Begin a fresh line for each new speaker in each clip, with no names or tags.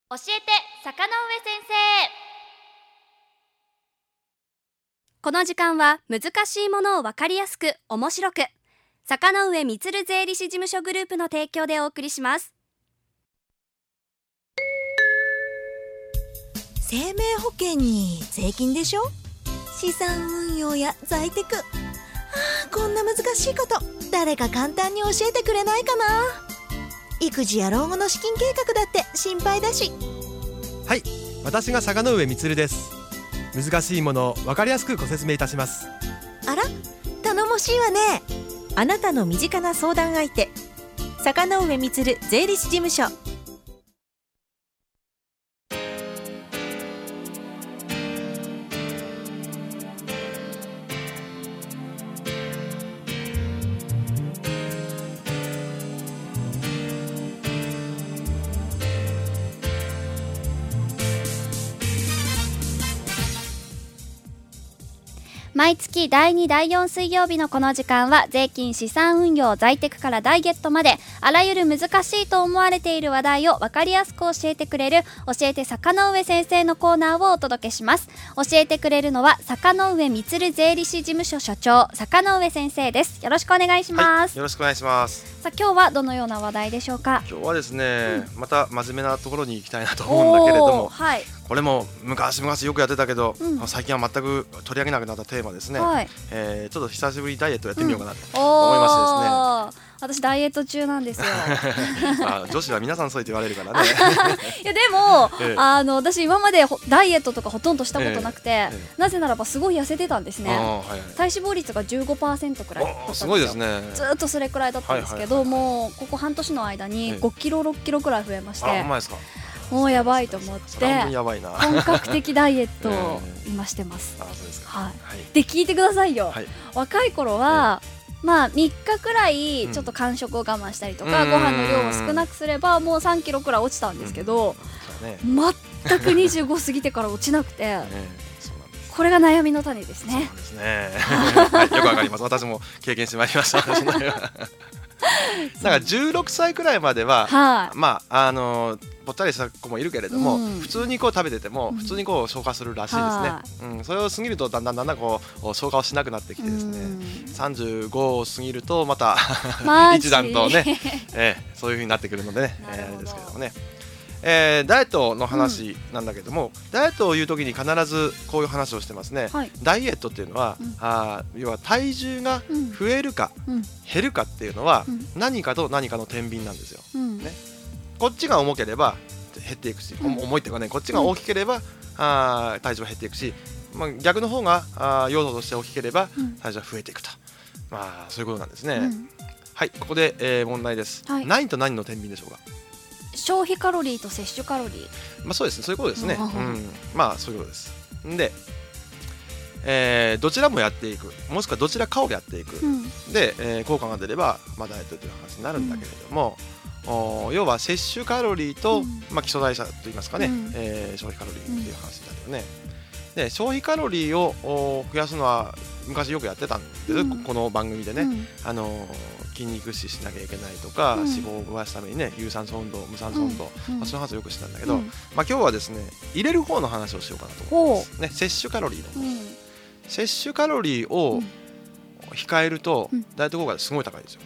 教えて坂上先生。この時間は難しいものを分かりやすく面白く、坂上充税理士事務所グループの提供でお送りします。
生命保険に税金でしょ、資産運用や在宅、こんな難しいこと誰か簡単に教えてくれないかな。育児や老後の資金計画だって心配だし。
はい、私が坂上充です。難しいものを分かりやすくご説明いたします。
あら、頼もしいわね。
あなたの身近な相談相手、坂上充税理士事務所。
毎月第2第4水曜日のこの時間は、税金、資産運用、在宅からダイエットまであらゆる難しいと思われている話題を分かりやすく教えてくれる教えて坂上先生のコーナーをお届けします。教えてくれるのは坂上充税理士事務所所長坂上先生です。よろしくお願いします。
よろしくお願いします。
さあ、今日はどのような話題でしょうか。
今日はですね、また真面目なところに行きたいなと思うんだけれども、
はい、
これも昔よくやってたけど、最近は全く取り上げなくなったテーマですね。
はい、
ちょっと久しぶりにダイエットやってみようかなと思いましてですね。
私ダイエット中なんですよ
女子は皆さんそう言われるからね
いやでも、私今までダイエットとかほとんどしたことなくて、なぜならばすごい痩せてたんですね。体脂肪率が 15% くらいだったんですよ。
すごいですね。
ずっとそれくらいだったんですけど、もうここ半年の間に5キロ6キロくらい増えまして、もうやばいと思って本格的ダイエットを今してます。で、聞いてくださいよ。若い頃は3日くらいちょっと間食を我慢したりとか、ご飯の量を少なくすればもう3キロくらい落ちたんですけど、全く25過ぎてから落ちなくてこれが悩みの種ですね。
そうですねよくわかります。私も経験してまいりましたなんか16歳くらいまでは、ぽったりした子もいるけれども、普通にこう食べてても普通にこう消化するらしいですね。それを過ぎるとだんだんこう消化をしなくなってきてですね、35を過ぎるとまた一段とね、そういう風になってくるのでね、あれですけれどもね。ダイエットの話なんだけども、ダイエットを言うときに必ずこういう話をしてますね。ダイエットっていうのは、要は体重が増えるか減るかっていうのは、何かと何かの天秤なんですよ、ね。こっちが重ければ減っていくし、重いっていうかね、こっちが大きければ体重は減っていくし、逆の方が用途として大きければ体重は増えていくと、そういうことなんですね。はい、ここで、問題です。何と何の天秤でしょうか。
消費カロリーと摂取カロリー。
そうですね、そういうことですね。そういうことです。で、どちらもやっていく、もしくはどちらかをやっていく、で、効果が出れば、ダイエットという話になるんだけれども、要は摂取カロリーと、基礎代謝といいますかね、消費カロリーという話だよね。で、消費カロリーを増やすのは昔よくやってたんです、この番組でね。筋肉質しなきゃいけないとか、脂肪を増やすためにね、有酸素運動無酸素運動、そういう話をよくしてたんだけど、今日はですね、入れる方の話をしようかなと思いますね。摂取カロリーの方、摂取カロリーを控えるとダイエット効果すごい高いですよ。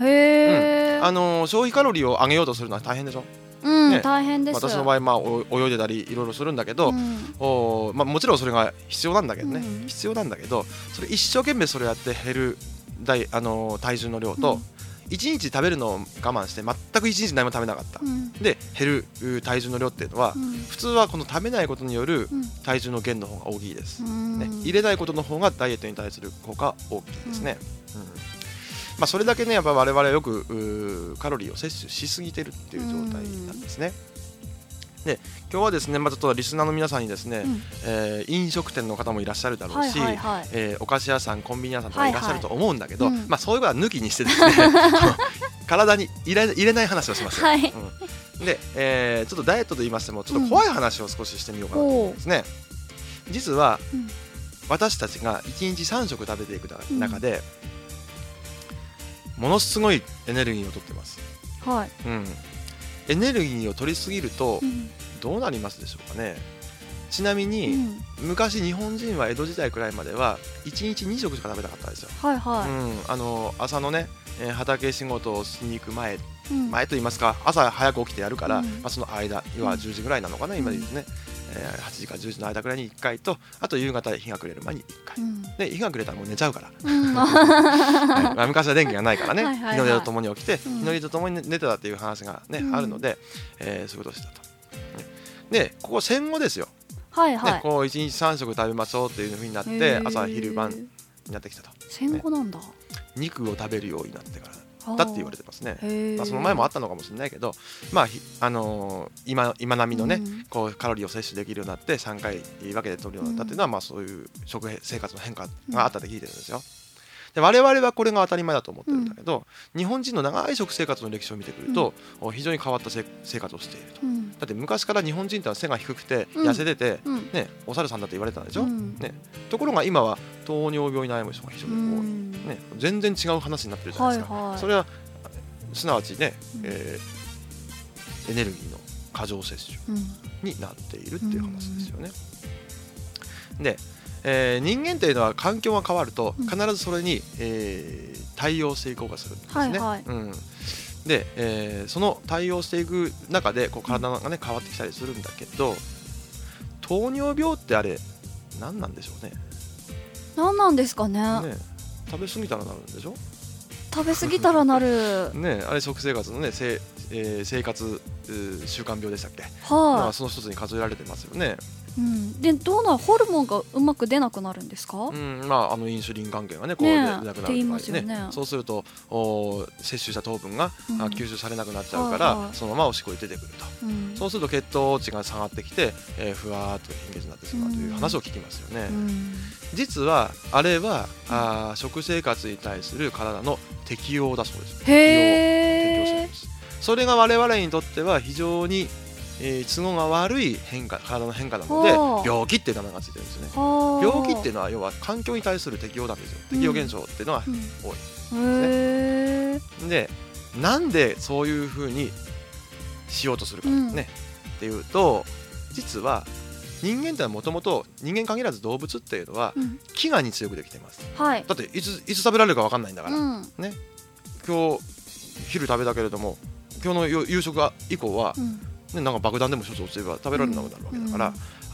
消費カロリーを上げようとするのは大変でしょ。
大変です。
私の場合、泳いでたりいろいろするんだけど、もちろんそれが必要なんだけどね、それ一生懸命それやって減る体重の量と、1日食べるのを我慢して全く1日何も食べなかった、で減る体重の量っていうのは、普通はこの食べないことによる体重の減の方が大きいです、入れないことの方がダイエットに対する効果大きいですね。それだけね、やっぱ我々はよくカロリーを摂取しすぎてるっていう状態なんですね。で、今日はですね、ちょっとリスナーの皆さんにですね、飲食店の方もいらっしゃるだろうし、お菓子屋さん、コンビニ屋さんとかいらっしゃると思うんだけど、そういうことは抜きにしてですね体に入れない話をしますよ。で、ちょっとダイエットと言いましてもちょっと怖い話を少ししてみようかなと思うんですね。実は、私たちが1日3食食べていく中で、ものすごいエネルギーを取ってます。エネルギーを取りすぎると、 どうなりますでしょうかね。ちなみに、昔日本人は江戸時代くらいまでは1日2食しか食べなかったんですよ。朝のね、畑仕事をしに行く前と言いますか、朝早く起きてやるから、その間要は10時ぐらいなのかな、今で言うとね、8時から10時の間くらいに1回と、あと夕方日が暮れる前に1回、で日が暮れたらもう寝ちゃうから、昔は電気がないからね、日の出とともに起きて、日の出とともに寝てたっていう話がね、あるので、そういうことをしたと。でここ戦後ですよ。こう1日3食食べましょうっていうふうになって、朝昼晩になってきたと。
戦後なんだ。
肉を食べるようになってからだって言われてますね。その前もあったのかもしれないけど、今並みのね、こうカロリーを摂取できるようになって3回分けて取るようになったっていうのは、そういう食生活の変化があったって聞いてるんですよ。で我々はこれが当たり前だと思ってるんだけど、日本人の長い食生活の歴史を見てくると、非常に変わった生活をしていると。だって昔から日本人ってのは背が低くて痩せてて、お猿さんだって言われてたんでしょ、ところが今は糖尿病に悩む人が非常に多い、全然違う話になってるじゃないですか。それはすなわちね、エネルギーの過剰摂取になっているっていう話ですよね。で人間というのは環境が変わると必ずそれに、対応していこうがするんですね。で、その対応していく中でこう体がね変わってきたりするんだけど、糖尿病ってあれ何なんでしょうね。
何なんですかね。
食べ過ぎたらなるんでしょ。
食べ過ぎたらなる
ね、あれ食生活のね、生活習慣病でしたっけ、その一つに数えられてますよね。
でどうなる、ホルモンがうまく出なくなるんですか。
インスリン関係がねこう出なくなる場合ね、そうすると摂取した糖分が吸収されなくなっちゃうから、そのままおしっこに出てくると、そうすると血糖値が下がってきて、ふわーっと貧血になってしまうという話を聞きますよね。実はあれは食生活に対する体の適応だそうです。適応してるんです。それが我々にとっては非常に都合が悪い体の変化なので病気っていう名前がついてるんですね。病気っていうのは要は環境に対する適応なんですよ。適応現象っていうのは多いですね。でなんでそういうふうにしようとするかね、っていうと、実は人間ってのはもともと人間限らず動物っていうのは飢餓に強くできています。だっていつ食べられるか分かんないんだから、ね、今日昼食べたけれども今日の夕食以降は、なんか爆弾でも一つ落ちれば食べられなくなるわけだから、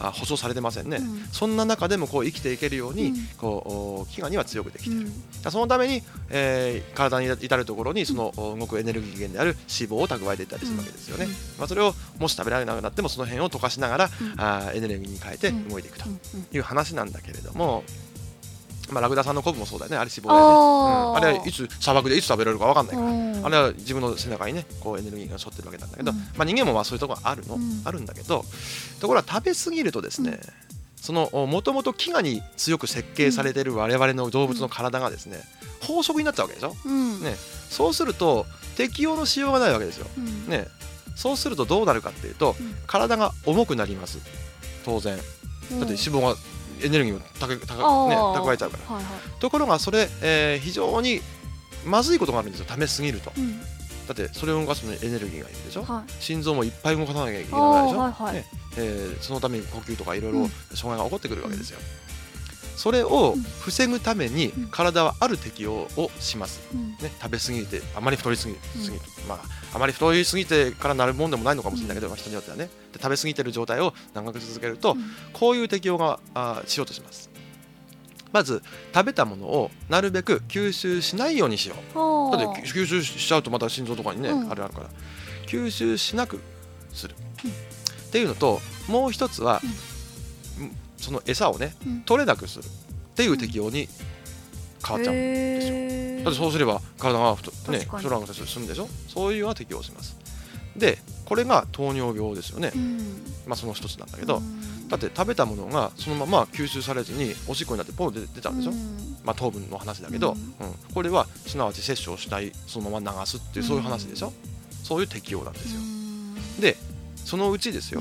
保証されてませんね。そんな中でもこう生きていけるようにこう飢餓には強くできている。そのために、体に至るところにその動くエネルギー源である脂肪を蓄えていったりするわけですよね。それをもし食べられなくなってもその辺を溶かしながら、エネルギーに変えて動いていくという話なんだけれども、ラクダさんのコブもそうだよね。あれ脂肪だよね。あれはいつ砂漠でいつ食べられるか分かんないから、あれは自分の背中にねこうエネルギーが背負ってるわけなんだけど、人間もそういうところがあるんだけど、ところが食べ過ぎるとですね、そのもともと飢餓に強く設計されている我々の動物の体がですね、飽食になっちゃうわけでしょ、そうすると適応のしようがないわけですよ、そうするとどうなるかっていうと、体が重くなります。当然だって脂肪がエネルギーを蓄えちゃうから、ところがそれ、非常にまずいことがあるんですよ。食べ過ぎると、だってそれを動かすのにエネルギーがいるでしょ、心臓もいっぱい動かさなきゃいけないでしょ、そのために呼吸とかいろいろ障害が起こってくるわけですよ。それを防ぐために体はある適応をします、食べ過ぎてあまり太りすぎる、あまり太りすぎてからなるもんでもないのかもしれないけど、人によってはね。で食べ過ぎてる状態を長く続けると、こういう適応がしようとします。まず食べたものをなるべく吸収しないようにしよう。だって吸収しちゃうとまた心臓とかにね、あるから吸収しなくする、っていうのと、もう一つはその餌をね、取れなくするっていう適応に変わっちゃうんですよ。だってそうすれば体が太らなくて済むでしょ。そういうような適応をします。でこれが糖尿病ですよね。その一つなんだけど、だって食べたものがそのまま吸収されずにおしっこになってポンと出ちゃうんでしょ、糖分の話だけど、これはすなわち摂取をしないそのまま流すっていう、そういう話でしょ。そういう適応なんですよ。でそのうちですよ、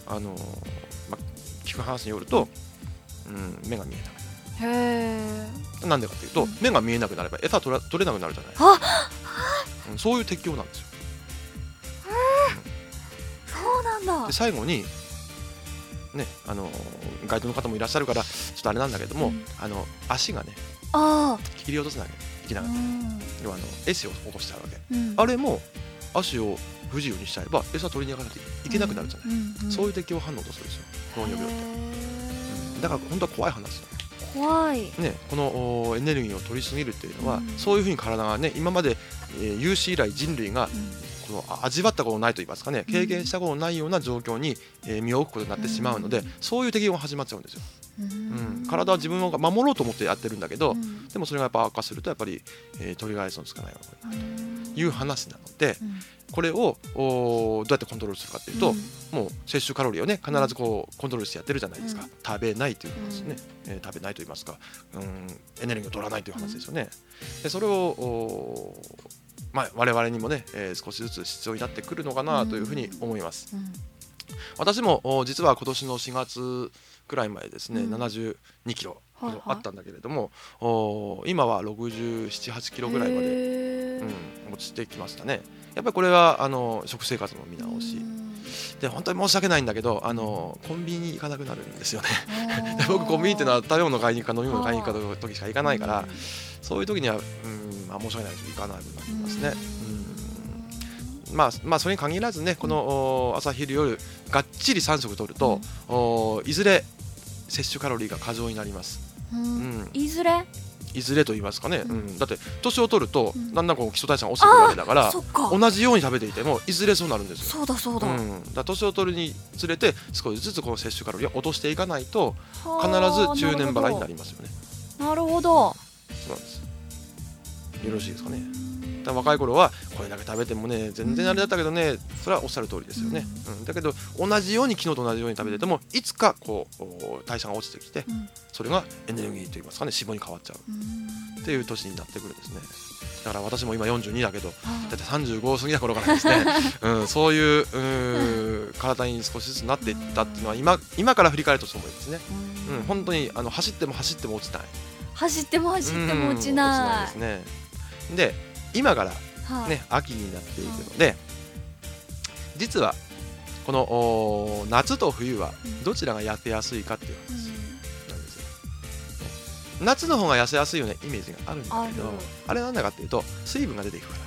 聞く話によると、目が見えなくなる。なんでかっていうと、目が見えなくなれば餌取れなくなるじゃないそういう適応なんですよ。
そうなんだ。
で最後にね、ガイドの方もいらっしゃるからちょっとあれなんだけども、足がね切り落とさなきゃいけなかった、要は餌を落としちゃうわけ、あれも足を不自由にしちゃえば餌取りに行かなくていけなくなるじゃない、そういう適応反応とするんですよ、糖尿病って、だから本当は怖い話だ
怖い、
ね、このエネルギーを取りすぎるっていうのは、そういうふうに体がね、今まで有史以来人類がこの味わったことないと言いますかね、経験したことないような状況に身を置くことになってしまうので、そういう適応が始まっちゃうんですよ。体は自分を守ろうと思ってやってるんだけど、でもそれがやっぱ悪化するとやっぱり取り返しのつかないようにいう話なので、これをどうやってコントロールするかっていうと、もう摂取カロリーをね必ずこうコントロールしてやってるじゃないですか、食べないという話ね、食べないと言いますか、エネルギーを取らないという話ですよね。でそれを我々にもね、少しずつ必要になってくるのかなというふうに思います。私も実は今年の4月くらい前ですね、72キロあったんだけれども、今は67、8キロぐらいまで、落ちてきましたね。やっぱりこれは食生活の見直しで、本当に申し訳ないんだけどコンビニに行かなくなるんですよねで僕コンビニっていうのは食べ物買いに行くか飲み物買いに行くかの時しか行かないから、そういう時には申し訳ないですけど行かなくなりますね。それに限らずね、この朝昼夜がっちり3食取ると、いずれ摂取カロリーが過剰になります。いずれと言いますかね、だって年を取るとだんだんこう基礎代謝が落ちてくるわけだから、同じように食べていてもいずれそうなるんですよ。
そうだ、
だ年を取るにつれて少しずつこの摂取カロリーを落としていかないと必ず中年払いになりますよね。
なるほど。
そうなんです。よろしいですかね。若い頃はこれだけ食べてもね全然あれだったけどね、それはおっしゃる通りですよね、だけど同じように昨日と同じように食べててもいつかこう代謝が落ちてきて、それがエネルギーといいますかね、脂肪に変わっちゃうっていう年になってくるんですね。だから私も今42だけどだって35過ぎた頃からですね、そういう体に少しずつなっていったっていうのは今から振り返るとそう思いますね。本当に走っても走っても落ちない、
走っても走っても落ちない
ですね。で今からね、秋になっていくので、実はこの夏と冬はどちらが痩せやすいかっていう話なんですよ。夏の方が痩せやすいようなイメージがあるんだけど、あれなんだかっていうと水分が出ていくから、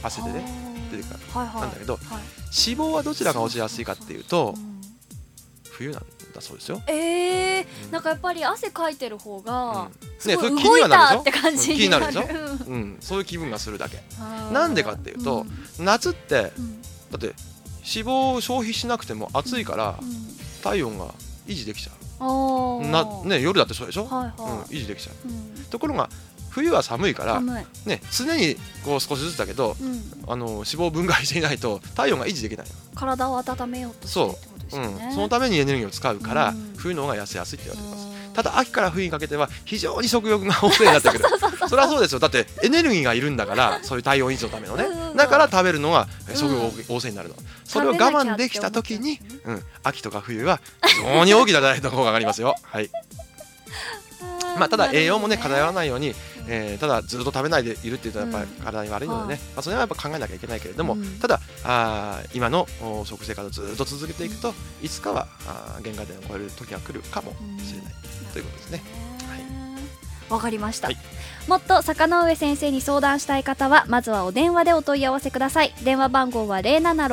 汗でね出てくるからなんだけど、脂肪はどちらが落ちやすいかっていうと冬なんだそうですよ。
なんかやっぱり汗かいてる方がすごい動いたって感じになる。
そういう気分がするだけ。なんでかっていうと、夏ってだって脂肪を消費しなくても暑いから体温が維持できちゃう。夜だってそうでしょ、維持できちゃう。ところが冬は寒いから常にこう少しずつだけど脂肪を分解していないと体温が維持できない。
体を温めようとしてってことですよね。
そのためにエネルギーを使うから冬の方が痩せやすいって言われてます。ただ秋から冬にかけては非常に食欲が旺盛になってくる。それはそうですよ。だってエネルギーがいるんだから、そういう体温維持のためのね、だから食べるのが食欲旺盛になるの。それを我慢できた時に秋とか冬は非常に大きなダイエットの効果が上がりますよ。はい。ただ栄養もね偏らないように、ただずっと食べないでいるっていうとやっぱり体に悪いのでね、それはやっぱ考えなきゃいけないけれども、ただ今の食生活をずっと続けていくといつかは限界点を超える時が来るかもしれないということですね。
わかりました、もっと坂上先生に相談したい方はまずはお電話でお問い合わせください。電話番号は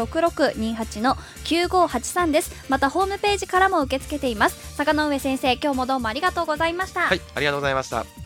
076628-9583 です。またホームページからも受け付けています。坂上先生、今日もどうもありがとうございました。
はい、ありがとうございました。